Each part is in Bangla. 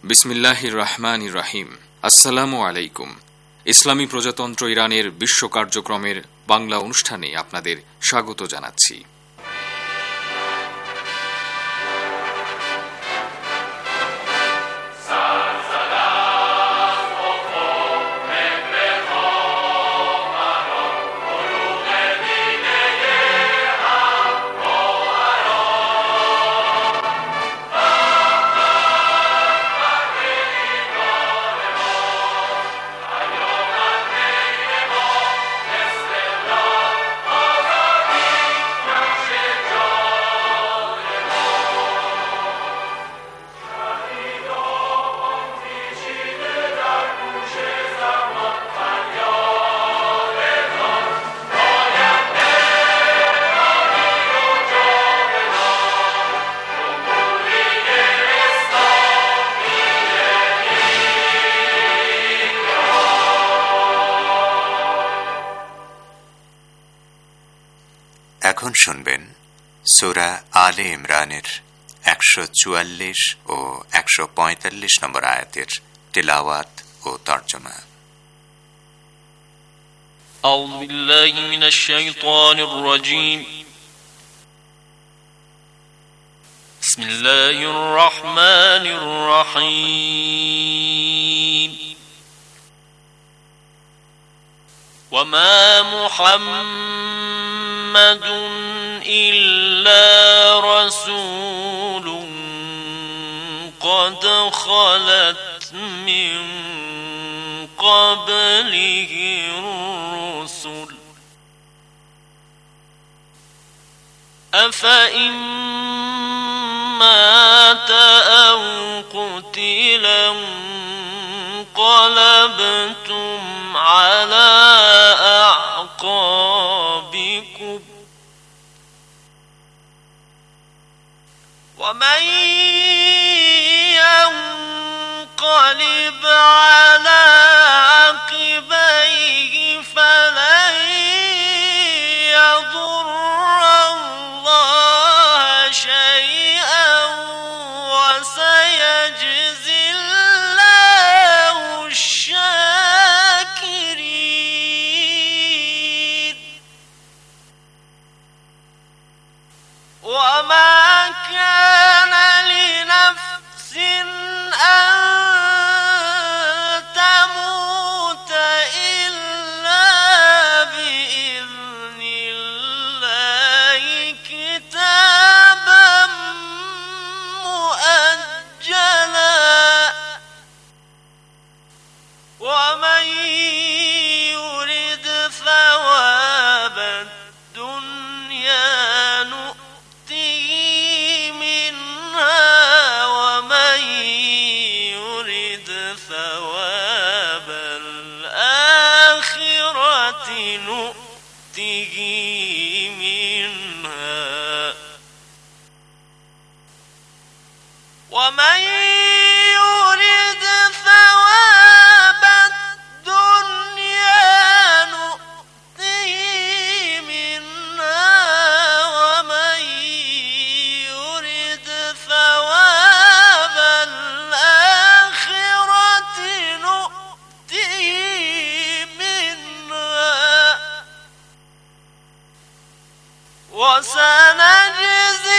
বিসমিল্লাহির রহমানির রহিম। আসসালামু আলাইকুম। ইসলামী প্রজাতন্ত্র ইরানের বিশ্ব কার্যক্রমের বাংলা অনুষ্ঠানে আপনাদের স্বাগত জানাচ্ছি। এখন শুনবেন সূরা আলে ইমরানের ১৪৪ ও ১৪৫ নম্বর আয়াতের তিলাওয়াত ও তরজমা। أعوذ بالله من الشيطان الرجيم. بسم الله الرحمن الرحيم. وما محمد إلا رسول قد خلت من قبله الرسل أفإن مات أو قتل انقلبتم على أعقابكم ومن ينقلب على عقبيه فلن يضر الله شيئا وسيجزي الله الشاكرين. وما كان لنفس أن تموت إلا بإذن الله كتابا مؤجلا. ومن يرد ثواب الدنيا نؤته منها ومن يرد ثواب الآخرة نؤته منها ومن يرد ثواب الدنيا نؤته منها ومن يرد ثواب الآخرة نؤته منها وسنجزي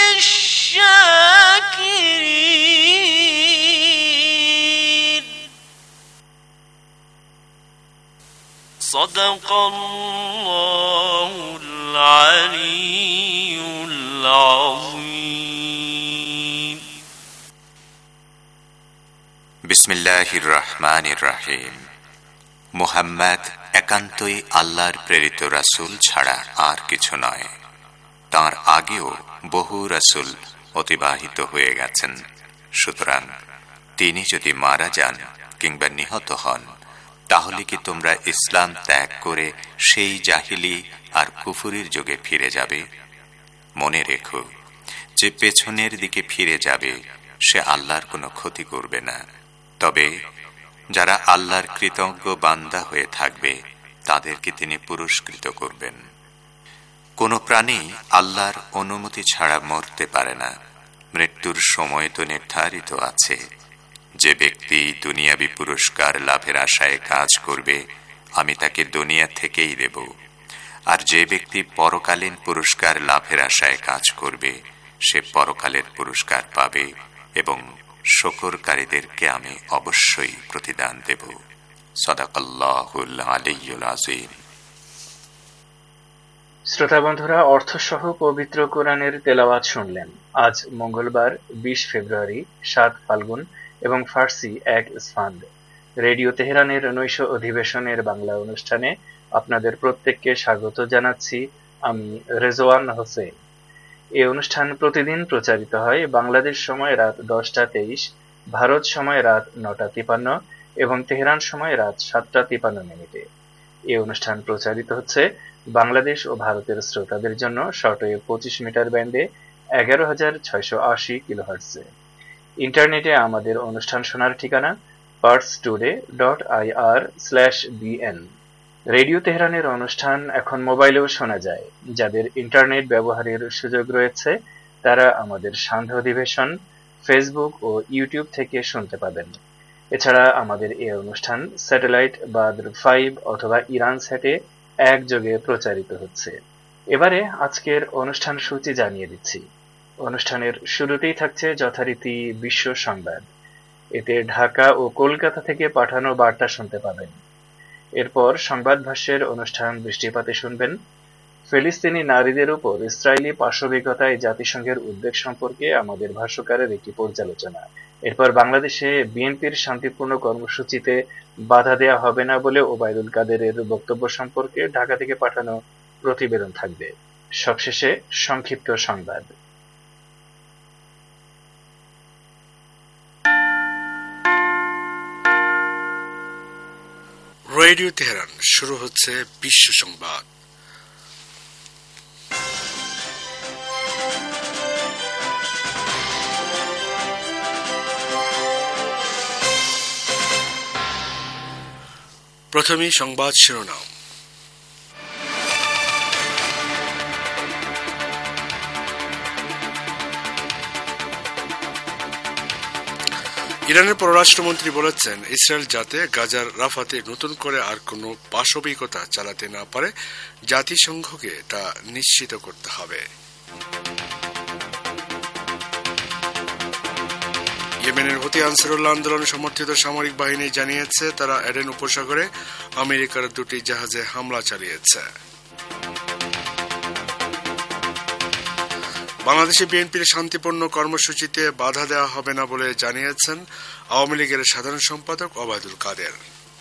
الشاكرين. صدق الله العلي العظيم. বিসমিল্লাহির রহমানির রহিম। মুহাম্মদ একান্তই আল্লাহর প্রেরিত রাসূল ছাড়া আর কিছু নয়। তাঁর আগেও বহু রাসূল অতিবাহিত হয়ে গেছেন। সুতরাং তিনি যদি মারা যান কিংবা নিহত হন, তাহলে কি তোমরা ইসলাম ত্যাগ করে সেই জাহিলি আর কুফরির যুগে ফিরে যাবে? মনে রেখো, যে পেছনের দিকে ফিরে যাবে সে আল্লাহর কোনো ক্ষতি করবে না। তবে যারা আল্লাহর কৃতজ্ঞ বান্দা হয়ে থাকবে তাদেরকে তিনি পুরস্কৃত করবেন। কোনো প্রাণী আল্লাহর অনুমতি ছাড়া মরতে পারে না। মৃত্যুর সময় তো নির্ধারিত আছে। যে ব্যক্তি দুনিয়াবী পুরস্কার লাভের আশায় কাজ করবে, আমি তাকে দুনিয়া থেকেই দেব। আর যে ব্যক্তি পরকালীন পুরস্কার লাভের আশায় কাজ করবে, সে পরকালের পুরস্কার পাবে এবং শুকরকারীদেরকে আমি অবশ্যই প্রতিদান দেব। সাদাকাল্লাহুল আলিয়্যুল আযীম। শ্রোতা বন্ধুরা, অর্থসহ পবিত্র কোরআনের তেলাওয়াত শুনলেন। আজ মঙ্গলবার 20 ফেব্রুয়ারি, 7 ফাল্গুন এবং ফার্সি 1 ইসফান্দ। রেডিও তেহরানের নৈশ অধিবেশনের বাংলা অনুষ্ঠানে আপনাদের প্রত্যেককে স্বাগত জানাচ্ছি। আমি রেজওয়ান হোসেন। এই অনুষ্ঠান প্রতিদিন প্রচারিত হয় বাংলাদেশ সময় রাত 10টা 23, ভারত সময় রাত 9টা 53 এবং তেহরান সময় রাত 7টা 53 এই অনুষ্ঠান প্রচারিত হচ্ছে বাংলাদেশ ও ভারতের শ্রোতাদের জন্য শর্টওয়েভ 25 মিটার ব্যান্ডে 11,680 কিলোহার্টজে। ইন্টারনেটে আমাদের অনুষ্ঠান শোনার ঠিকানা parstoday.ir/bn। রেডিও তেহরানের অনুষ্ঠান এখন মোবাইলেও শোনা যায়। যাদের ইন্টারনেট ব্যবহারের সুযোগ রয়েছে তারা আমাদের সান্ধ্য অধিবেশন ফেসবুক ও ইউটিউব থেকে শুনতে পাবেন। এছাড়া আমাদের এই অনুষ্ঠান স্যাটেলাইট বাদ্র 5 অথবা ইরান স্যাটে একযোগে প্রচারিত হচ্ছে। এবারে আজকের অনুষ্ঠান সূচি জানিয়ে দিচ্ছি। অনুষ্ঠানের শুরুতেই থাকছে যথারীতি বিশ্ব সংবাদ। এতে ঢাকা ও কলকাতা থেকে পাঠানো বার্তা শুনতে পাবেন। এরপর সংবাদ ভাষ্যের অনুষ্ঠান দৃষ্টিপাতে শুনবেন ফিলিস্তিনি নারীদের উপর ইসরায়েলি পাশবিকতায় জাতিসংঘের উদ্বেগ সম্পর্কে আমাদের ভাষ্যকারের একটি পর্যালোচনা। এরপর বাংলাদেশে বিএনপির শান্তিপূর্ণ কর্মসূচিতে বাধা দেয়া হবে না বলে ওবায়দুল কাদেরের বক্তব্য সম্পর্কে ঢাকা থেকে পাঠানো প্রতিবেদন থাকবে। সবশেষে সংক্ষিপ্ত সংবাদ। রেডিও তেহরান, শুরু হচ্ছে বিশ্ব সংবাদ। প্রথমেই সংবাদ শিরোনাম। ইরানের পররাষ্ট্রমন্ত্রী বলেছেন, ইসরায়েল যাতে গাজার রাফাতে নতুন করে আর কোনো পাশবিকতা চালাতে না পারে, জাতিসংঘকে তা নিশ্চিত করতে হবে। ইয়েমেনের হুতি আনসারুল্লাহ আন্দোলন সমর্থিত সামরিক বাহিনী জানিয়েছে তারা এডেন উপসাগরে আমেরিকার 2টি জাহাজে হামলা চালিয়েছে। বাংলাদেশে বিএনপির শান্তিপূর্ণ কর্মসূচিতে বাধা দেওয়া হবে না বলে জানিয়েছেন আওয়ামী লীগের সাধারণ সম্পাদক ওবায়দুল কাদের।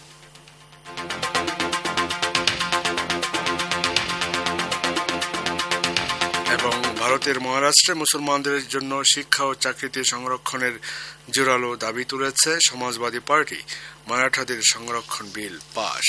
এবং ভারতের মহারাষ্ট্রে মুসলমানদের জন্য শিক্ষা ও চাকরিতে সংরক্ষণের জোরালো দাবি তুলেছে সমাজবাদী পার্টি। মারাঠাদের সংরক্ষণ বিল পাস।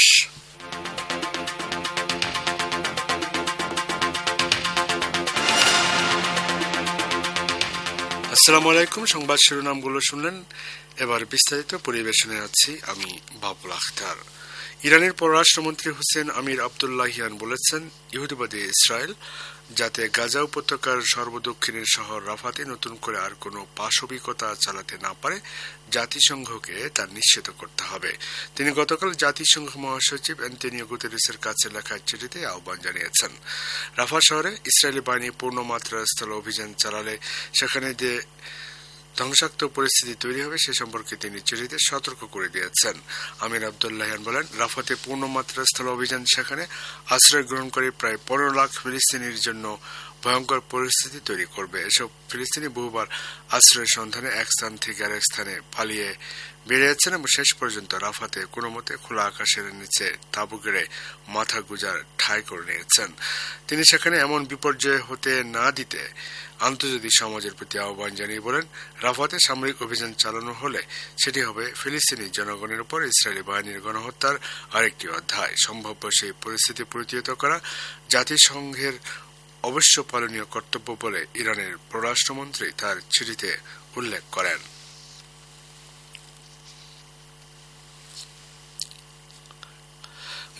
আসসালামু আলাইকুম। সংবাদ শিরোনামগুলো শুনলেন, এবার বিস্তারিত পরিবেশনে আছি আমি বাবুল আখতার। ইরানের পররাষ্ট্রমন্ত্রী হোসেন আমির আবদুল্লাহিয়ান বলেছেন, ইহুদিবাদী ইসরায়েল যাতে গাজা উপত্যকার সর্বদক্ষিণের শহর রাফাতে নতুন করে আর কোনো পাশবিকতা চালাতে না পারে, জাতিসংঘকে তা নিশ্চিত করতে হবে। তিনি গতকাল জাতিসংঘ মহাসচিব অ্যান্টোনিও গুতেরেসের কাছে লেখা চিঠিতে আহ্বান জানিয়েছেন। রাফা শহরে ইসরায়েলি বাহিনী পূর্ণমাত্রা স্থল অভিযান চালালে সেখানে যে ধ্বংসাত্মক পরিস্থিতি তৈরি হবে সে সম্পর্কে তিনি চিঠিতে সতর্ক করে দিয়েছেন। আমির আবদুল্লাহিয়ান বলেন, রাফাতে পূর্ণমাত্রা স্থল অভিযান সেখানে আশ্রয় গ্রহণকারী প্রায় 15 লাখ ফিলিস্তিনির জন্য ভয়ঙ্কর পরিস্থিতি তৈরি করবে। এসব ফিলিস্তিনি বহুবার আশ্রয়ের সন্ধানে এক স্থান থেকে আরেক স্থানে পালিয়ে বেরিয়েছেন এবং শেষ পর্যন্ত রাফাতে কোনো মতে খোলা আকাশের নিচে তাঁবু গেড়ে মাথা গুজার ঠাঁই করে নিয়েছেন। তিনি সেখানে এমন বিপর্যয় হতে না দিতে আন্তর্জাতিক সমাজের প্রতি আহ্বান জানিয়ে বলেন, রাফাতে সামরিক অভিযান চালানো হলে সেটি হবে ফিলিস্তিনি জনগণের উপর ইসরায়েলি বাহিনীর গণহত্যার আরেকটি অধ্যায়। সম্ভাব্য সেই পরিস্থিতি প্রতিহত করা জাতিসংঘের অবশ্য পালনীয় কর্তব্য বলে ইরানের পররাষ্ট্রমন্ত্রী তার চিঠিতে উল্লেখ করেন।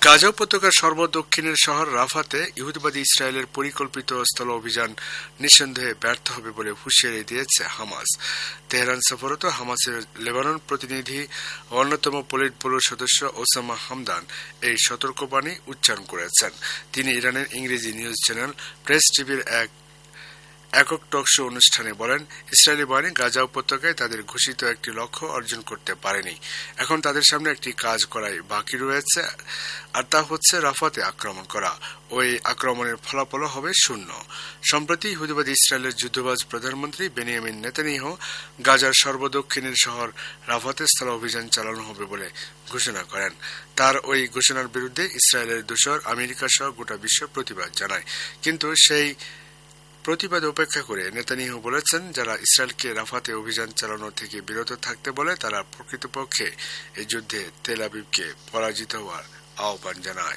গাজা উপত্যকার সর্বদক্ষিণের শহর রাফাতে ইহুদিবাদী ইসরায়েলের পরিকল্পিত স্থল অভিযান নিঃসন্দেহে ব্যর্থ হবে বলে হুঁশিয়ারি দিয়েছে হামাস। তেহরান সফররত হামাসের লেবানন প্রতিনিধি অন্যতম পলিট ব্যুরো সদস্য ওসামা হামদান এই সতর্কবাণী উচ্চারণ করেছেন। তিনি ইরানের ইংরেজি নিউজ চ্যানেল প্রেস টিভির একক টক শো অনুষ্ঠানে বলেন, ইসরায়েলি বাহিনী গাজা উপত্যকায় তাদের ঘোষিত একটি লক্ষ্য অর্জন করতে পারেনি। এখন তাদের সামনে একটি কাজ করাই বাকি রয়েছে, আর তা হচ্ছে রাফাতে আক্রমণ করা। ওই আক্রমণের ফলাফল হবে শূন্য। সম্প্রতি ইহুদিবাদী ইসরায়েলের যুদ্ধবাজ প্রধানমন্ত্রী বেনিয়ামিন নেতানিয়াহু গাজার সর্বদক্ষিণের শহর রাফাতে স্থল অভিযান চালানো হবে বলে ঘোষণা করেন। তার ওই ঘোষণার বিরুদ্ধে ইসরায়েলের দোসর আমেরিকা সহ গোটা বিশ্ব প্রতিবাদ জানায়। কিন্তু সেই প্রতিবাদ উপেক্ষা করে নেতানিয়াহু বলেছেন, যারা ইসরায়েলকে রাফাতে অভিযান চালানো থেকে বিরত থাকতে বলে তারা প্রকৃতপক্ষে এই যুদ্ধে তেল আবিবকে পরাজিত হওয়ার আহ্বান জানায়।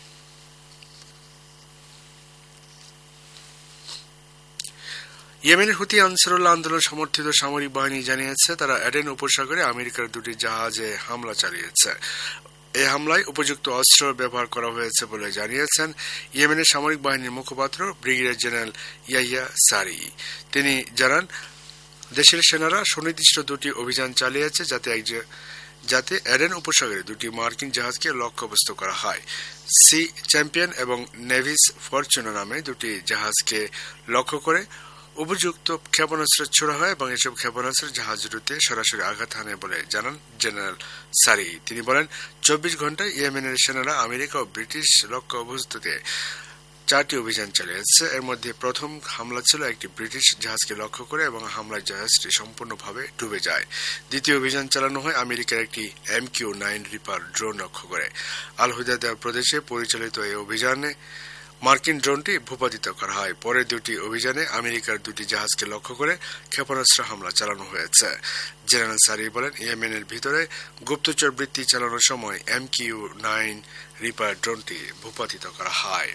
ইয়েমেনের হুতি আনসারুল্লাহ আন্দোলন সমর্থিত সামরিক বাহিনী জানিয়েছে, তারা এডেন উপসাগরে আমেরিকার দুটি জাহাজে হামলা চালিয়েছে। এই হামলায় উপযুক্ত অস্ত্র ব্যবহার করা হয়েছে বলে জানিয়েছেন ইয়েমেনের সামরিক বাহিনীর মুখপাত্র ব্রিগেডিয়ার জেনারেল ইয়াহিয়া সারি। তিনি জানান, দেশের সেনারা সুনির্দিষ্ট দুটি অভিযান চালিয়েছে যাতে এডেন উপসাগরে দুটি মার্কিন জাহাজকে লক্ষ্যবস্তু করা হয়। সি চ্যাম্পিয়ন এবং নেভিস ফরচুনা নামে দুটি জাহাজকে লক্ষ্য করে উপযুক্ত ক্ষেপণাস্ত্র ছোড়া হয় এবং এসব ক্ষেপণাস্ত্র জাহাজ দুটিতে সরাসরি আঘাত হানে বলে জানান জেনারেল সারি। তিনি বলেন, 24 ঘন্টায় ইয়েমেনের সেনারা আমেরিকা ও ব্রিটিশ লক্ষ্যবস্তুতে 4টি অভিযান চালিয়েছে। এর মধ্যে প্রথম হামলা ছিল একটি ব্রিটিশ জাহাজকে লক্ষ্য করে এবং হামলায় জাহাজটি সম্পূর্ণভাবে ডুবে যায়। দ্বিতীয় অভিযান চালানো হয় আমেরিকার একটি MQ-9 রিপার ড্রোন লক্ষ্য করে। আল হুদায়দা প্রদেশে পরিচালিত এই অভিযানে মার্কিন ড্রোনটি ভূপাতিত করা হয়। পরে দুটি অভিযানে আমেরিকার দুটি জাহাজকে লক্ষ্য করে ক্ষেপণাস্ত্র হামলা চালানো হয়েছে। জেনারেল সারি বলেন, ইয়েমেনের ভিতরে গুপ্তচর বৃত্তি চালানোর সময় MQ-9 রিপার ড্রোনটি ভূপাতিত করা হয়।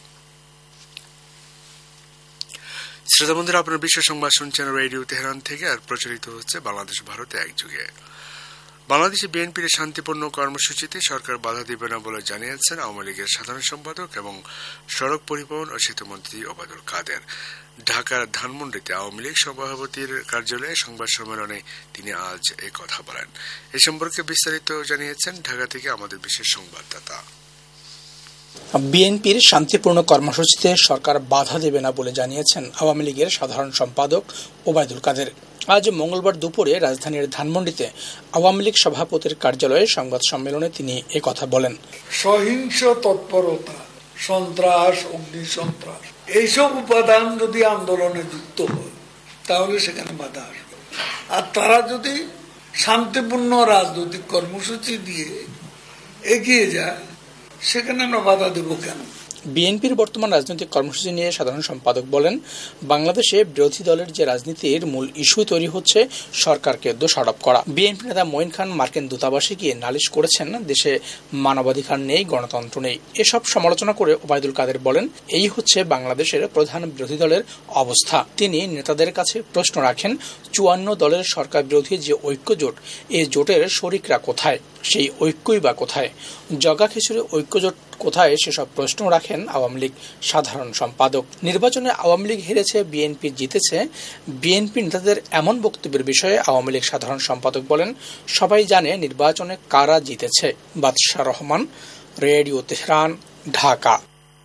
শ্রোতা বন্ধুরা, আপনার বিশ্ব সংবাদ শুনছেন রেডিও তেহরান থেকে, আর প্রচারিত হচ্ছে বাংলাদেশ ভারতে একযুগে। বাংলাদেশে বিএনপির শান্তিপূর্ণ কর্মসূচিতে সরকার বাধা দিবে না বলে জানিয়েছেন আওয়ামী লীগের সাধারণ সম্পাদক এবং সড়ক পরিবহন ও সেতুমন্ত্রী ওবায়দুল কাদের। ঢাকার ধানমন্ডিতে আওয়ামী লীগ সভাপতির কার্যালয়ে সংবাদ সম্মেলনে তিনি আজ এই কথা বলেন। এ সম্পর্কে বিস্তারিত জানিয়েছেন ঢাকা থেকে আমাদের বিশেষ সংবাদদাতা। বিএনপির শান্তিপূর্ণ কর্মসূচিতে সরকার বাধা দেবে না বলে জানিয়েছেন আওয়ামী লীগের সাধারণ সম্পাদক ওবায়দুল কাদের। আজ মঙ্গলবার দুপুরে রাজধানীর ধানমন্ডিতে আওয়ামী লীগ সভাপতির কার্যালয়ে সংবাদ সম্মেলনে তিনি কথা বলেন। সহিংস তৎপরতা, সন্ত্রাস, অগ্নিসন্ত্রাস এইসব উপাদান যদি আন্দোলনে যুক্ত হয় তাহলে সেখানে বাধা আসবে। আর তারা যদি শান্তিপূর্ণ রাজনৈতিক কর্মসূচি দিয়ে এগিয়ে যায় সেখানে আমরা বাধা দেব কেন? বিএনপির বর্তমান রাজনৈতিক কর্মসূচি নিয়ে সাধারণ সম্পাদক বলেন, বাংলাদেশে বিরোধী দলের যে রাজনীতির মূল ইস্যু তৈরি হচ্ছে সরকারকে দোষারোপ করা। বিএনপি নেতা মঈন খান মার্কিন দূতাবাসে গিয়ে নালিশ করেছেন, দেশে মানবাধিকার নেই, গণতন্ত্র নেই। এসব সমালোচনা করে ওবায়দুল কাদের বলেন, এই হচ্ছে বাংলাদেশের প্রধান বিরোধী দলের অবস্থা। তিনি নেতাদের কাছে প্রশ্ন রাখেন, 54 দলের সরকার বিরোধী যে ঐক্যজোট, এই জোটের শরিকরা কোথায়? সেই ঐক্যই বা কোথায়? জগা খিচুড়ি ঐক্যজোট কোথায়? সেসব প্রশ্ন রাখেন আওয়ামী লীগ সাধারণ সম্পাদক। নির্বাচনে আওয়ামী লীগ হেরেছে, বিএনপি জিতেছে। বিএনপি নেতাদের এমন বক্তব্যের বিষয়ে আওয়ামী লীগ সাধারণ সম্পাদক বলেন, সবাই জানে নির্বাচনে কারা জিতেছে। বাদশাহ রহমান, রেডিও তেহরান, ঢাকা।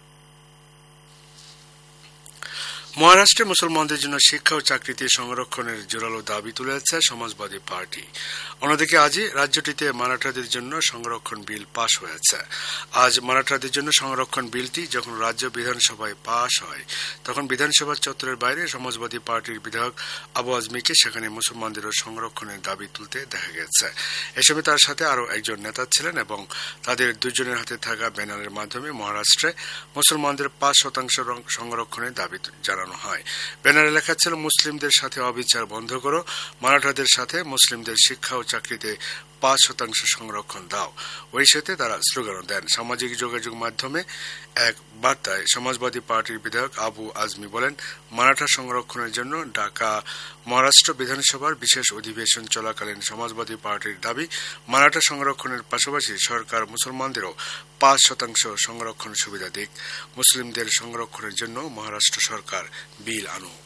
মহারাষ্ট্রে মুসলমানদের জন্য শিক্ষা ও চাকরিতে সংরক্ষণের জোরালো দাবি তুলেছে সমাজবাদী পার্টি। অন্যদিকে আজই রাজ্যটিতে মারাঠাদের জন্য সংরক্ষণ বিল পাশ হয়েছে। আজ মারাঠাদের জন্য সংরক্ষণ বিলটি যখন রাজ্য বিধানসভায় পাশ হয় তখন বিধানসভা চত্বরের বাইরে সমাজবাদী পার্টির বিধায়ক আবু আজমিকে সেখানে মুসলমানদেরও সংরক্ষণের দাবি তুলতে দেখা গেছে। এ সময় তার সাথে আরও একজন নেতা ছিলেন এবং তাদের দুজনের হাতে থাকা ব্যানারের মাধ্যমে মহারাষ্ট্রে মুসলমানদের 5% সংরক্ষণের দাবি জানানো হয়। ব্যানারে লেখা ছিল, মুসলিমদের সাথে অবিচার বন্ধ করো, মারাঠাদের সাথে মুসলিমদের শিক্ষা ও চাকরিতে 5% সংরক্ষণ দাও। ওই সাথে তারা স্লোগানও দেন। সামাজিক যোগাযোগ মাধ্যমে এক বার্তায় সমাজবাদী পার্টির বিধায়ক আবু আজমি বলেন, মারাঠা সংরক্ষণের জন্য ঢাকা মহারাষ্ট্র বিধানসভার বিশেষ অধিবেশন চলাকালীন সমাজবাদী পার্টির দাবি, মারাঠা সংরক্ষণের পাশাপাশি সরকার মুসলমানদেরও 5% সংরক্ষণ সুবিধা দিক। মুসলিমদের সংরক্ষণের জন্য মহারাষ্ট্র সরকার বিল আনুক।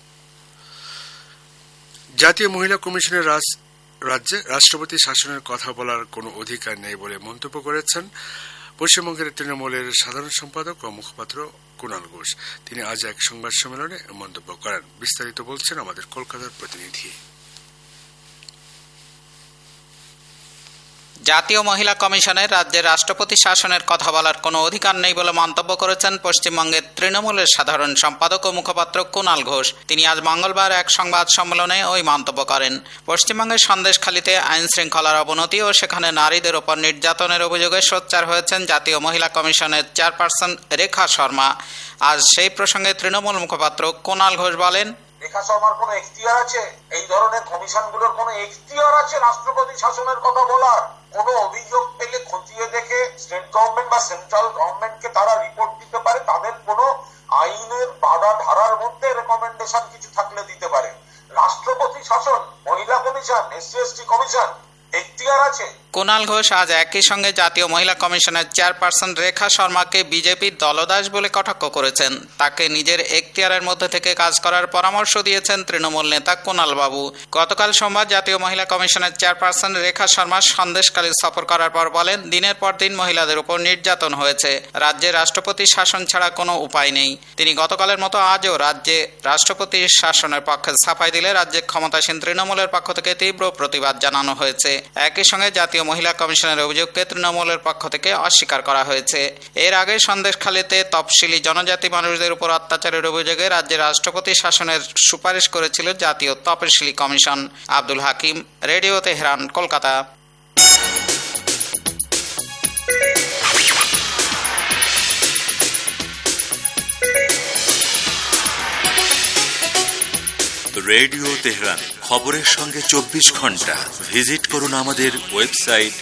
জাতীয় মহিলা কমিশনের রাজ্যে রাষ্ট্রপতি শাসনের কথা বলার কোনো অধিকার নেই বলে মন্তব্য করেছেন পশ্চিমবঙ্গের তৃণমূলের সাধারণ সম্পাদক ও মুখপাত্র কুণাল ঘোষ। তিনি আজ এক সংবাদ সম্মেলনে মন্তব্য করেন। বিস্তারিত বলছেন আমাদের কলকাতার প্রতিনিধি। জাতীয় মহিলা কমিশনের রাজ্যের রাষ্ট্রপতি শাসনের কথা বলার কোনো অধিকার নেই বলে মন্তব্য করেছেন পশ্চিমবঙ্গের তৃণমূলের সাধারণ সম্পাদক ও মুখপাত্র কুণাল ঘোষ। তিনি আজ মঙ্গলবার এক সংবাদ সম্মেলনে ওই মন্তব্য করেন। পশ্চিমবঙ্গের সন্দেশখালীতে আইন শৃঙ্খলার অবনতি ও সেখানে নারীদের ওপর নির্যাতনের অভিযোগে সোচ্চার হয়েছেন জাতীয় মহিলা কমিশনের চেয়ারপারসন রেখা শর্মা। আজ সেই প্রসঙ্গে তৃণমূল মুখপাত্র কুণাল ঘোষ বলেন, রেখা শর্মার কোনো এখতিয়ার আছে? এই ধরনের কমিশনগুলোর কোনো এখতিয়ার আছে রাষ্ট্রপতি শাসনের কথা বলার? কোনো অভিযোগ পেলে খতিয়ে দেখে স্টেট গভর্নমেন্ট বা সেন্ট্রাল গভর্নমেন্টকে তারা রিপোর্ট দিতে পারে। তাদের কোনো আইনের বাধা ধারার মধ্যে রেকমেন্ডেশন কিছু থাকলে দিতে পারে। রাষ্ট্রপতি শাসন, মহিলা কমিশন, SC/ST কমিশন এখতিয়ার আছে। কুণাল ঘোষ আজ একই সঙ্গে জাতীয় মহিলা কমিশনের চেয়ারপারসন রেখা শর্মাকে বিজেপির দলদাস বলে কটাক্ষ করেছেন। তাকে নিজের এখতিয়ারের মধ্যে থেকে কাজ করার পরামর্শ দিয়েছেন তৃণমূল নেতা কুণাল বাবু। গতকাল সোমবার জাতীয় মহিলা কমিশনের চেয়ারপারসন রেখা শর্মা সন্দেশখালী সফর করার পর বলেন, দিনের পর দিন মহিলাদের উপর নির্যাতন হয়েছে। রাজ্যে রাষ্ট্রপতি শাসন ছাড়া কোনো উপায় নেই। তিনি গতকালের মতো আজও রাজ্যে রাষ্ট্রপতি শাসনের পক্ষে সাফাই দিলে রাজ্যে ক্ষমতাসীন তৃণমূলের পক্ষ থেকে তীব্র প্রতিবাদ জানানো হয়েছে। একই সঙ্গে জাতীয় মহিলা কমিশনের অভিযোগকে তৃণমূলের পক্ষ থেকে অস্বীকার করা হয়েছে। এর আগে সন্দেশখালীতে তফসিলি জনজাতি মানুষদের উপর অত্যাচারের অভিযোগে রাজ্যের রাষ্ট্রপতি শাসনের সুপারিশ করেছিল জাতীয় তফসিলি কমিশন। Abdul Hakim, radio Tehran, Kolkata. Radio Tehran, খবরের সঙ্গে 24 ঘন্টা। ভিজিট করুন আমাদের ওয়েবসাইট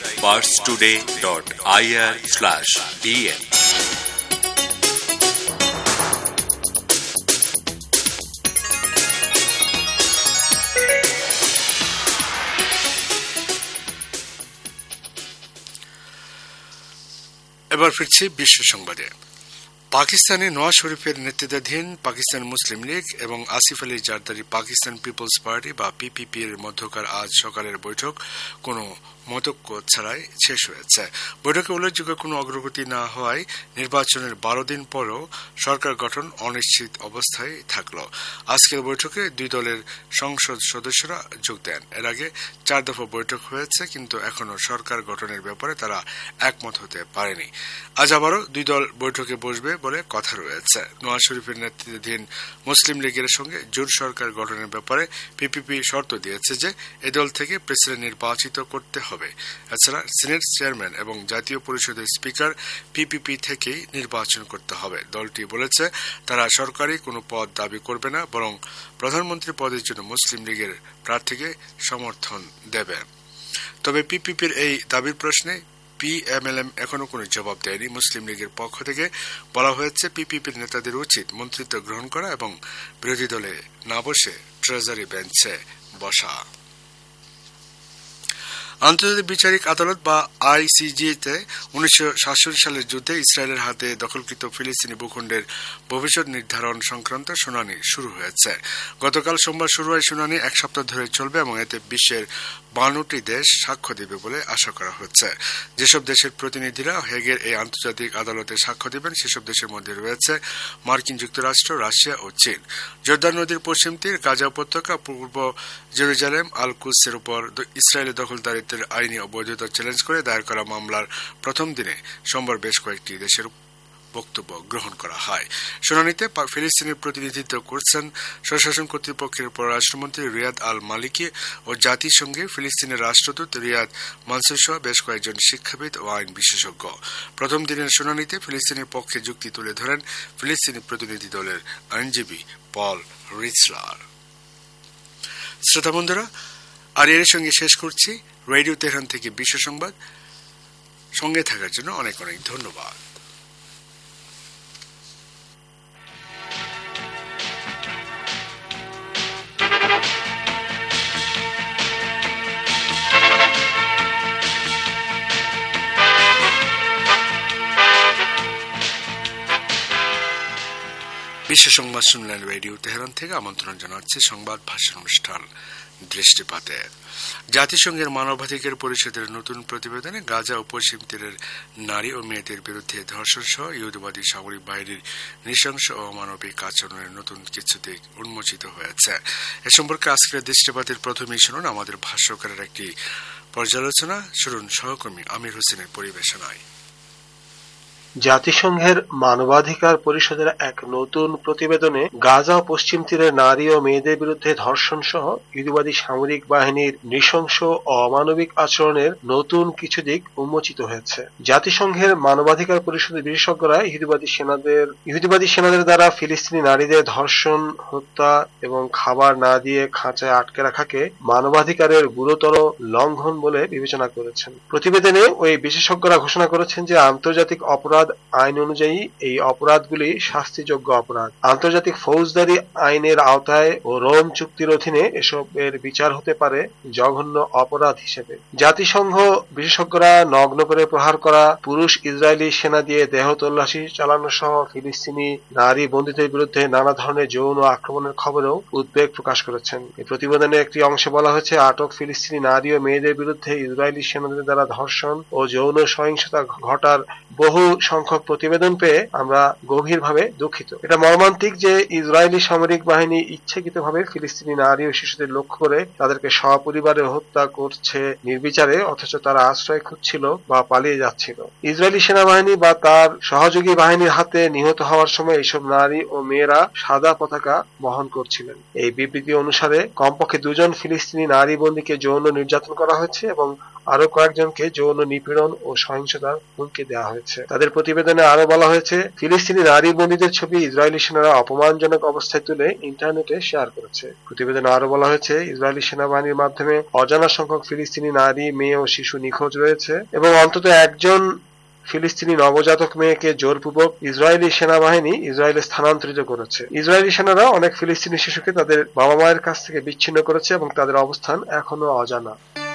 parstoday.ir/dn। এবার ফিরছি বিশ্ব সংবাদে। পাকিস্তানে নওয়াজ শরীফের নেতৃত্বাধীন পাকিস্তান মুসলিম লীগ এবং আসিফ আলী জারদারি পাকিস্তান পিপলস পার্টি বা PPP এর মধ্যকার আজ সকালের বৈঠক কোনো মতৈক্য ছাড়াই শেষ হয়েছে। বৈঠকে উল্লেখযোগ্য কোনো অগ্রগতি না হওয়ায় নির্বাচনের 12 দিন পরও সরকার গঠন অনিশ্চিত অবস্থায় থাকল। আজকের বৈঠকে দুই দলের সংসদ সদস্যরা যোগ দেন। এর আগে 4 দফা বৈঠক হয়েছে, কিন্তু এখনো সরকার গঠনের ব্যাপারে তারা একমত হতে পারেনি। আজ আবারও দুই দল বৈঠকে বসবে বলে কথা রয়েছে। নওয়াজ শরীফের নেতৃত্বাধীন মুসলিম লীগের সঙ্গে জোট সরকার গঠনের ব্যাপারে PPP শর্ত দিয়েছে যে এ দল থেকে প্রেসিডেন্ট নির্বাচিত করতে হবে। এছাড়া সিনেট চেয়ারম্যান এবং জাতীয় পরিষদের স্পিকার PPP থেকেই নির্বাচন করতে হবে। দলটি বলেছে তারা সরকারি কোনো পদ দাবি করবে না, বরং প্রধানমন্ত্রী পদের জন্য মুসলিম লীগের প্রার্থীকে সমর্থন দেবে। তবে PPPর এই দাবির প্রশ্নে PMLM এখনো কোনো জবাব দেয়নি। মুসলিম লীগের পক্ষ থেকে বলা হয়েছে PPPর নেতাদের উচিত মন্ত্রিত্ব গ্রহণ করা এবং বিরোধী দলে না বসে ট্রেজারি বেঞ্চে বসা। আন্তর্জাতিক বিচারিক আদালত বা ICJ-তে 1967 সালের যুদ্ধে ইসরায়েলের হাতে দখলকৃত ফিলিস্তিনি ভূখণ্ডের ভবিষ্যৎ নির্ধারণ সংক্রান্ত শুনানি শুরু হয়েছে। গতকাল সোমবার শুরু হয় শুনানি 1 সপ্তাহ ধরে চলবে এবং এতে বিশ্বের 52টি দেশ সাক্ষ্য দেবে বলে আশা করা হচ্ছে। যেসব দেশের প্রতিনিধিরা হেগের এই আন্তর্জাতিক আদালতে সাক্ষ্য দেবেন সেসব দেশের মধ্যে রয়েছে মার্কিন যুক্তরাষ্ট্র, রাশিয়া ও চীন। জর্দান নদীর পশ্চিম তীর, গাজা উপত্যকা, পূর্ব জেরুজালেম, আল কুদসের উপর ইসরায়েলের দখলদারিত্বের আইনি অবৈধতা চ্যালেঞ্জ করে দায়ের করা মামলার প্রথম দিনে সোমবার বেশ কয়েকটি দেশের বক্তব্য গ্রহণ করা হয়। শুনানিতে ফিলিস্তিনের প্রতিনিধিত্ব করছেন স্বশাসন কর্তৃপক্ষের পররাষ্ট্রমন্ত্রী রিয়াদ আল মালিকি ও জাতিসংঘে ফিলিস্তিনের রাষ্ট্রদূত রিয়াদ মানসুর সহ বেশ কয়েকজন শিক্ষাবিদ ও আইন বিশেষজ্ঞ। প্রথম দিনের শুনানিতে ফিলিস্তিনের পক্ষে যুক্তি তুলে ধরেন ফিলিস্তিনি প্রতিনিধি দলের আইনজীবী পল রিচলার। শ্রোতা বন্ধুরা, আর এর সঙ্গে শেষ করছি রেডিও তেহরান থেকে বিশ্ব সংবাদ সঙ্গে থাকার জন্য অনেক অনেক ধন্যবাদ। বিশ্ব সংবাদ শুনলেন রেডিও তেহরান থেকে। আমন্ত্রণ জানাচ্ছি সংবাদ ভাষণ অনুষ্ঠান দৃষ্টিপাতে। জাতিসংঘের মানবাধিকার পরিষদের নতুন প্রতিবেদনে গাজা ও পশ্চিম তীরের নারী ও মেয়েদের বিরুদ্ধে ধর্ষণ সহ ইহুদিবাদী সামরিক বাহিনীর নৃশংস ও অমানবিক আচরণের নতুন কিছু দিক উন্মোচিত হয়েছে। এ সম্পর্কে আজকের দৃষ্টিপাতের প্রথমেই শুনুন আমাদের ভাষ্যকারের একটি পর্যালোচনা। শুনুন সহকর্মী আমির হোসেনের পরিবেশনায়। জাতিসংঘের মানবাধিকার পরিষদের এক নতুন প্রতিবেদনে গাজা ও পশ্চিম তীরের নারী ও মেয়েদের বিরুদ্ধে ধর্ষণ সহ ইহুদিবাদী সামরিক বাহিনীর নৃশংস ও অমানবিক আচরণের নতুন কিছু দিক উন্মোচিত হয়েছে। জাতিসংঘের মানবাধিকার পরিষদের বিশেষজ্ঞরা ইহুদিবাদী সেনাদের দ্বারা ফিলিস্তিনি নারীদের ধর্ষণ, হত্যা এবং খাবার না দিয়ে খাঁচায় আটকে রাখাকে মানবাধিকারের গুরুতর লঙ্ঘন বলে বিবেচনা করেছেন। প্রতিবেদনে ওই বিশেষজ্ঞরা ঘোষণা করেছেন যে আন্তর্জাতিক অপরাধ আইন অনুযায়ী এই অপরাধগুলি শাস্তিযোগ্য অপরাধ। আন্তর্জাতিক ফৌজদারি আইনের আওতায় ও রোম চুক্তির অধীনে এসবের বিচার হতে পারে জঘন্য অপরাধ হিসেবে। জাতিসংঘ বিশেষজ্ঞরা নগ্ন করে প্রহার করা, পুরুষ ইসরায়েলি সেনা দিয়ে দেহ তল্লাশি চালানো সহ ফিলিস্তিনি নারী বন্দীদের বিরুদ্ধে নানা ধরনের যৌন আক্রমণের খবরেও উদ্বেগ প্রকাশ করেছেন। এই প্রতিবেদনে একটি অংশে বলা হয়েছে, আটক ফিলিস্তিনি নারী ও মেয়েদের বিরুদ্ধে ইসরায়েলি সেনাদের দ্বারা ধর্ষণ ও যৌন সহিংসতা ঘটার বহু সংখ্যক প্রতিবেদন পেয়ে আমরা গভীরভাবে দুঃখিত। এটা মর্মান্তিক যে ইসরায়েলি সামরিক বাহিনী ইচ্ছাকৃতভাবে ফিলিস্তিনি নারী ও শিশুদের লক্ষ্য করে তাদেরকে সপরিবারে হত্যা করছে নির্বিচারে, অথচ তারা আশ্রয় খুঁজছিল বা পালিয়ে যাচ্ছিল। ইসরায়েলি সেনাবাহিনী বা তার সহযোগী বাহিনীর হাতে নিহত হওয়ার সময় এইসব নারী ও মেয়েরা সাদা পতাকা বহন করছিলেন। এই বিবৃতি অনুসারে কমপক্ষে 2 জন ফিলিস্তিনি নারী বন্দীকে যৌন নির্যাতন করা হয়েছে এবং আরো কয়েকজনকে যৌন নিপীড়ন ও সহিংসতার হুমকি দেওয়া হয়েছে। তাদের প্রতিবেদনে আরো বলা হয়েছে, ফিলিস্তিনি নারী বন্দীদের ছবি ইসরায়েলি সেনারা অপমানজনক অবস্থায় তুলে ইন্টারনেটে শেয়ার করেছে। প্রতিবেদনে আরো বলা হয়েছে, ইসরায়েলি সেনাবাহিনীর মাধ্যমে অজানা সংখ্যক ফিলিস্তিনি নারী, মেয়ে ও শিশু নিখোঁজ রয়েছে এবং অন্তত একজন ফিলিস্তিনি নবজাতক মেয়েকে জোরপূর্বক ইসরায়েলি সেনাবাহিনী ইসরায়েলে স্থানান্তরিত করেছে। ইসরায়েলি সেনারা অনেক ফিলিস্তিনি শিশুকে তাদের বাবা মায়ের কাছ থেকে বিচ্ছিন্ন করেছে এবং তাদের অবস্থান এখনো অজানা।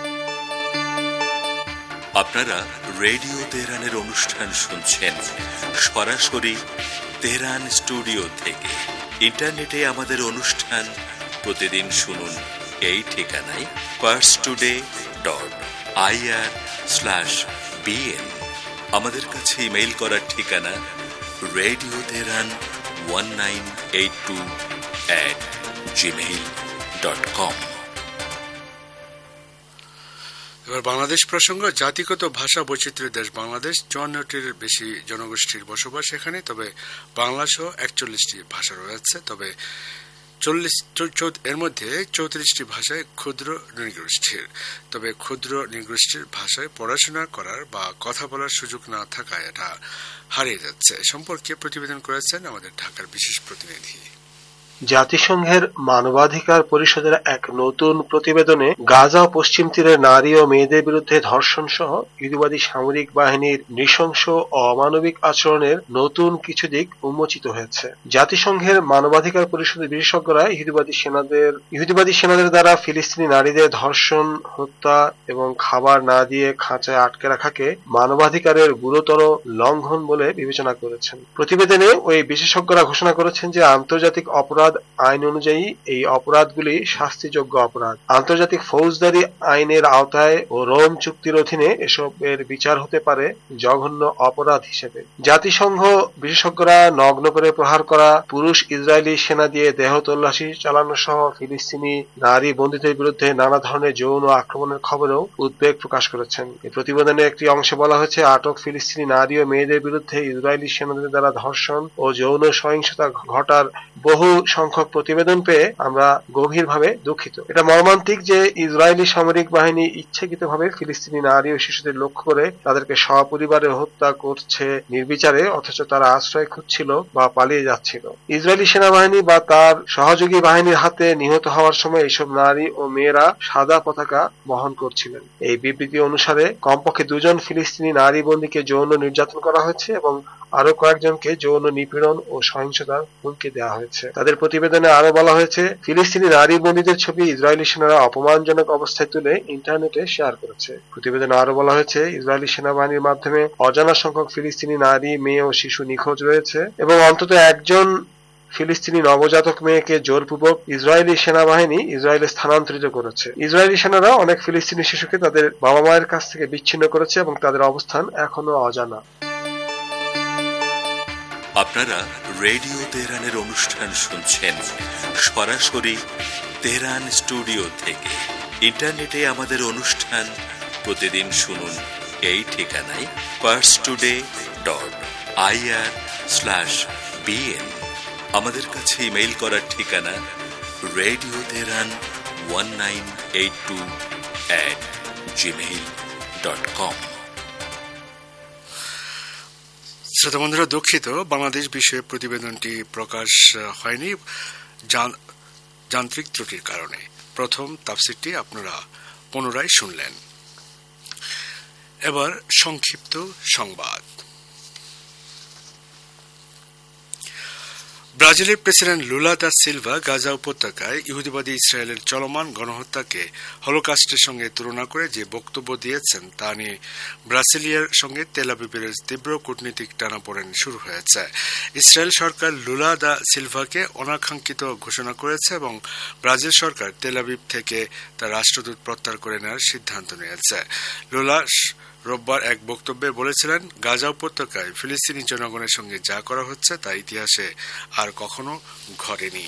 আপনারা রেডিও তেহরানের অনুষ্ঠান শুনছেন সরাসরি তেহরান স্টুডিও থেকে। ইন্টারনেটে আমাদের অনুষ্ঠান প্রতিদিন শুনুন এই ঠিকানায় parstoday.ir/bn। আমাদের কাছে ইমেইল করার ঠিকানা রেডিও তেহরান 1982@gmail.com। এবার বাংলাদেশ প্রসঙ্গ। জাতিগত ভাষা বৈচিত্র্যের দেশ বাংলাদেশ, 54টির বেশি জনগোষ্ঠীর বসবাস এখানে। তবে বাংলা সহ 41টি ভাষা রয়েছে। তবে এর মধ্যে 34টি ভাষায় ক্ষুদ্র নৃগোষ্ঠীর। তবে ক্ষুদ্র নৃগোষ্ঠীর ভাষায় পড়াশোনা করার বা কথা বলার সুযোগ না থাকায় এটা হারিয়ে যাচ্ছে। সম্পর্কে প্রতিবেদন করেছেন আমাদের ঢাকার বিশেষ প্রতিনিধি। জাতিসংঘের মানবাধিকার পরিষদের এক নতুন প্রতিবেদনে গাজা ও পশ্চিম তীরের নারী ও মেয়েদের বিরুদ্ধে ধর্ষণ সহ ইহুদিবাদী সামরিক বাহিনীর নৃশংস ও অমানবিক আচরণের নতুন কিছু দিক উন্মোচিত হয়েছে। জাতিসংঘের মানবাধিকার পরিষদের বিশেষজ্ঞরা ইহুদিবাদী সেনাদের দ্বারা ফিলিস্তিনি নারীদের ধর্ষণ, হত্যা এবং খাবার না দিয়ে খাঁচায় আটকে রাখাকে মানবাধিকারের গুরুতর লঙ্ঘন বলে বিবেচনা করেছেন। প্রতিবেদনে ওই বিশেষজ্ঞরা ঘোষণা করেছেন যে আন্তর্জাতিক অপরাধ আইন অনুযায়ী এই অপরাধগুলি শাস্তিযোগ্য অপরাধ। আন্তর্জাতিক ফৌজদারি আইনের আওতায় ও রোম চুক্তির অধীনে এসবের বিচার হতে পারে জঘন্য অপরাধ হিসেবে। জাতিসংঘ বিশেষজ্ঞরা নগ্ন করে প্রহার করা, পুরুষ ইসরায়েলি সেনা দিয়ে দেহ তল্লাশি চালানো সহ ফিলিস্তিনি নারী বন্দীদের বিরুদ্ধে নানা ধরনের যৌন আক্রমণের খবরেও উদ্বেগ প্রকাশ করেছেন। এই প্রতিবেদনে একটি অংশে বলা হয়েছে, আটক ফিলিস্তিনি নারী ও মেয়েদের বিরুদ্ধে ইসরায়েলি সেনাদের দ্বারা ধর্ষণ ও যৌন সহিংসতা ঘটার বহু সংখ্যক প্রতিবেদন পেয়ে আমরা গভীরভাবে দুঃখিত। এটা মর্মান্তিক যে ইসরায়েলি সামরিক বাহিনী ইচ্ছাকৃতভাবে ফিলিস্তিনি নারী ও শিশুদের লক্ষ্য করে তাদেরকে সপরিবারে হত্যা করছে নির্বিচারে, অথচ তারা আশ্রয় খুঁজছিল বা পালিয়ে যাচ্ছিল। ইসরায়েলি সেনাবাহিনী বা তার সহযোগী বাহিনীর হাতে নিহত হওয়ার সময় এসব নারী ও মেয়েরা সাদা পতাকা বহন করছিলেন। এই বিবৃতি অনুসারে কমপক্ষে 2 জন ফিলিস্তিনি নারী বন্দীকে যৌন নির্যাতন করা হয়েছে এবং আরো কয়েকজনকে যৌন নিপীড়ন ও সহিংসতার হুমকি দেওয়া হয়েছে। তাদের প্রতিবেদনে আরো বলা হয়েছে, ফিলিস্তিনি নারী বন্দীদের ছবি ইসরায়েলি সেনারা অপমানজনক অবস্থায় তুলে ইন্টারনেটে শেয়ার করেছে। প্রতিবেদনে আরো বলা হয়েছে, ইসরায়েলি সেনাবাহিনীর মাধ্যমে অজানা সংখ্যক ফিলিস্তিনি নারী, মেয়ে ও শিশু নিখোঁজ রয়েছে এবং অন্তত একজন ফিলিস্তিনি নবজাতক মেয়েকে জোরপূর্বক ইসরায়েলি সেনাবাহিনী ইসরায়েলে স্থানান্তরিত করেছে। ইসরায়েলি সেনারা অনেক ফিলিস্তিনি শিশুকে তাদের বাবা মায়ের কাছ থেকে বিচ্ছিন্ন করেছে এবং তাদের অবস্থান এখনো অজানা। আপনারা রেডিও তেহরানের অনুষ্ঠান শুনছেন সরাসরি তেহরান স্টুডিও থেকে। ইন্টারনেটে আমাদের অনুষ্ঠান প্রতিদিন শুনুন এই ঠিকানায় parstoday.ir/bn। আমাদের কাছে ইমেইল করার ঠিকানা রেডিও তেহরান 1982@gmail.com। শ্রোতা বন্ধুরা, দুঃখিত, বাংলাদেশ বিষয়ে প্রতিবেদনটি প্রকাশ হয়নি যান্ত্রিক ত্রুটির কারণে। প্রথম তাফসিরটি আপনারা পুনরায় শুনলেন। এবার সংক্ষিপ্ত সংবাদ। ব্রাজিলের president Lula da Silva Gaza উপত্যকায় ইহুদিবাদী ইসরায়েলের চলমান গণহত্যাকে হলোকাস্টের সঙ্গে তুলনা করে যে বক্তব্য দিয়েছেন তা নিয়ে ব্রাসিলিয়ার সঙ্গে তেল আবিবের তীব্র কূটনীতিক টানাপোড়েন শুরু হয়েছে। ইসরায়েল সরকার লুলা দা সিলভাকে অনাকাঙ্ক্ষিত ঘোষণা করেছে এবং ব্রাজিল সরকার তেল আবিব থেকে তার রাষ্ট্রদূত প্রত্যাহার করে নেওয়ার সিদ্ধান্ত নিয়েছে। লুলা রোববার এক বক্তব্যে বলেছিলেন, গাজা উপত্যকায় ফিলিস্তিনি জনগণের সঙ্গে যা করা হচ্ছে তা ইতিহাসে আর কখনো ঘটেনি।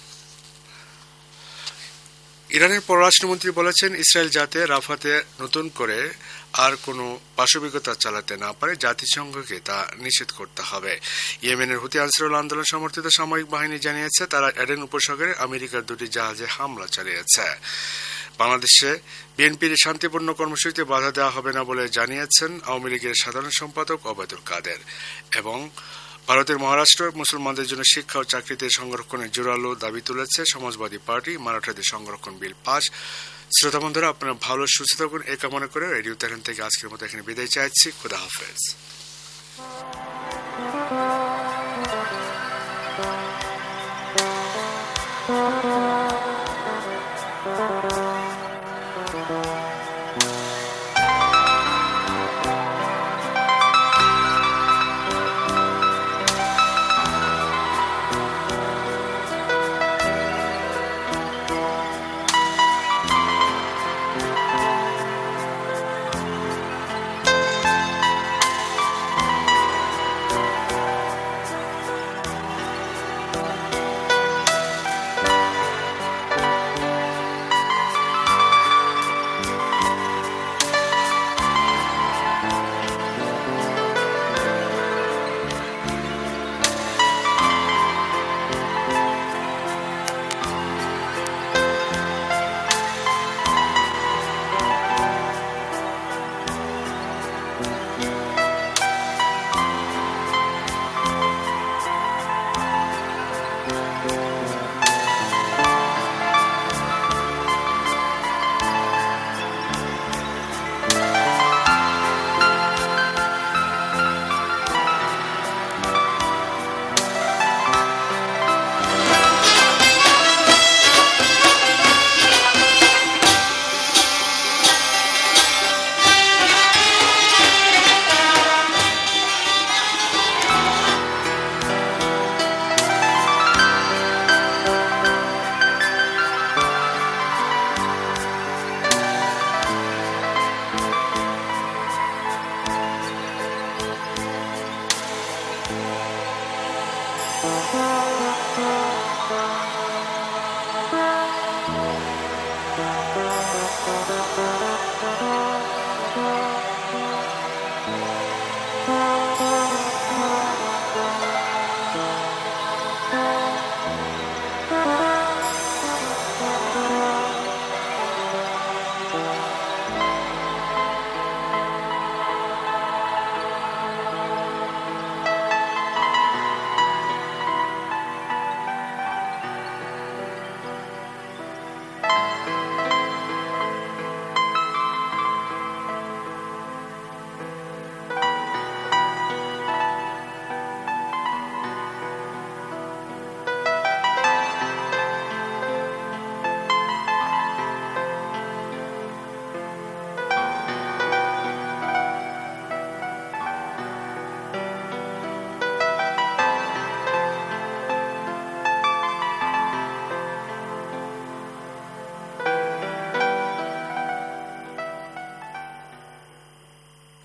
ইরানের পররাষ্ট্রমন্ত্রী বলেছেন, ইসরায়েল যাতে রাফাতে নতুন করে আর কোনো পাশবিকতা চালাতে না পারে জাতিসংঘকে তা নিষেধ করতে হবে। ইয়েমেনের হুতি আনসারুল আন্দোলন সমর্থিত সামরিক বাহিনী জানিয়েছে তারা এডেন উপসাগরে আমেরিকার 2টি জাহাজে হামলা চালিয়েছে। বাংলাদেশে বিএনপির শান্তিপূর্ণ কর্মসূচিতে বাধা দেওয়া হবে না বলে জানিয়েছেন আওয়ামী লীগের সাধারণ সম্পাদক ওবায়দুল কাদের। এবং ভারতের মহারাষ্ট্র মুসলমানদের জন্য শিক্ষা ও চাকরিতে সংরক্ষণের জোরালো দাবি তুলেছে সমাজবাদী পার্টি। মারাঠাদের সংরক্ষণ বিল পাস। শ্রোতা বন্ধুরা, আপনারা ভালো সুস্থ থাকুন এই কামনা করে রেডিও তেহরান থেকে আজকের মতো এখানে বিদায় চাইছি। খুদা হাফেজ।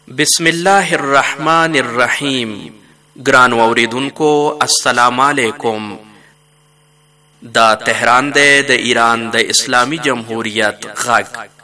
بسم الله الرحمن الرحیم. ګران اوریدونکو السلام علیکم. دا تهران دی د ایران د اسلامی جمهوریت غږ.